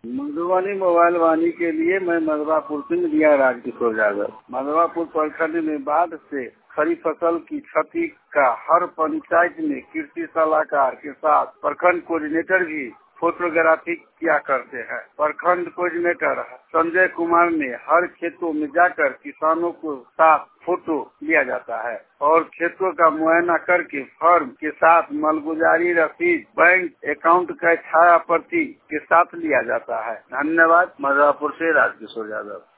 Madhubani mobile वाणी के लिए मैं मधवापुर से रिया राजकिशोर यादव। मधवापुर प्रखंड में बाढ़ से खड़ी फसल की क्षति का हर पंचायत में कृषि सलाहकार के साथ प्रखंड कोऑर्डिनेटर भी फोटोग्राफी किया करते हैं। प्रखंड कोऑर्डिनेटर संजय कुमार ने हर खेतों में जाकर किसानों को साथ फोटो लिया जाता है और खेतों का मुआयना करके फर्म के साथ मालगुजारी रसीद, बैंक अकाउंट का छाया प्रति के साथ लिया जाता है। धन्यवाद। मधुवापुर से राजकिशोर यादव।